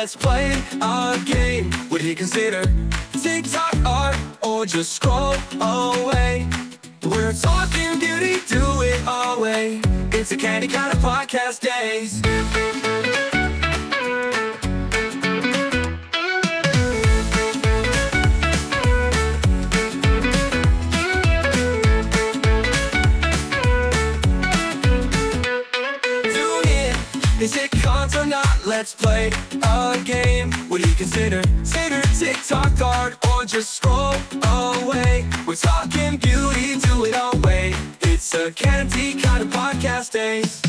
let's play a game. Would he consider TikTok art or just scroll away? We're talking beauty, do it our way. It's a candy kind of podcast days. Is it cons or not? Let's play a game. Would he consider TikTok art or just scroll away? We're talking beauty, do it our way. It's a candy kind of podcast days.